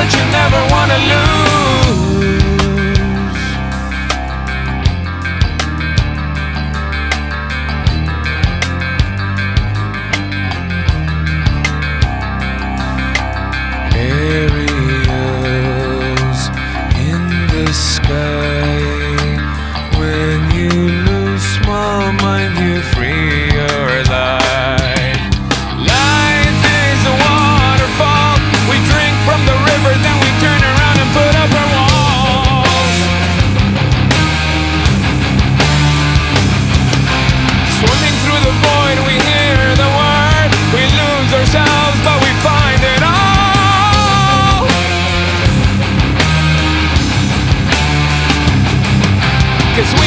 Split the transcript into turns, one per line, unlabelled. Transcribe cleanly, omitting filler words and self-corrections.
what you never wanna lose. Aerials in the sky. When you lose small mind, you free your life. Life is a waterfall. We drink from the river, then we turn around and put up our walls. Swimming through the void, we hear the word. We lose ourselves, but we find it all. 'Cause we